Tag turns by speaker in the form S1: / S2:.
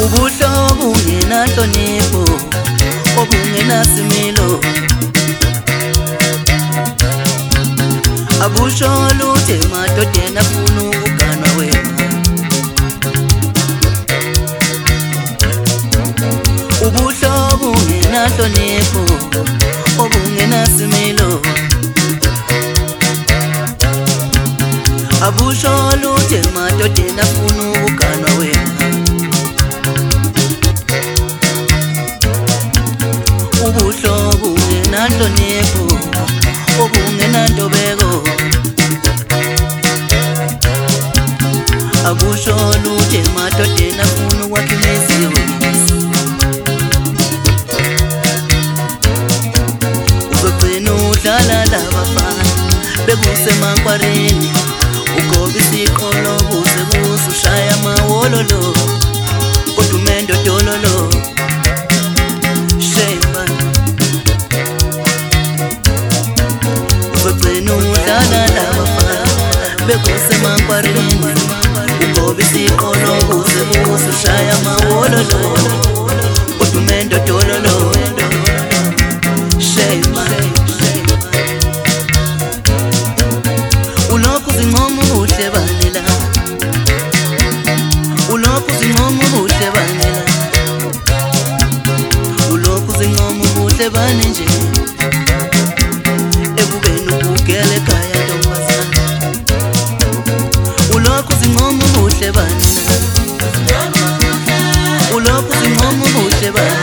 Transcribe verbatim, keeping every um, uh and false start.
S1: Ubuhlobo ungenanhlonipho, obungenasimilo, abusho lutho emadodeni afuna ukuganwa wena. Ubuhlobo ungenanhlonipho, obungenasimilo, abusho lutho emadodeni afuna ukuganwa wena. Ubuhlobo ungenanhlonipho, obungenantobeko, abusho lutho emadodeni afuna ukwakha imiziyo. Uzogcina udlala labafana bekusemankwareni, ugoba isiqolo kuze kuze ushaya amawololo, kodwa umendo dololo. Uzogcina udlala labafana bekusemankwareni, ugoba isiqolo kuze kuze ushaya amawololo, kodwa umendo dololo. Ulokhu zincomo ubuhle banela, ulokhu zincomo ubuhle banela, ulokhu zincomo ubuhle bane nje, ekubeni ubukele ekhaya ntombazana. Ulokhu zincomo ubuhle banela, ulokhu zincomo ubuhle banela.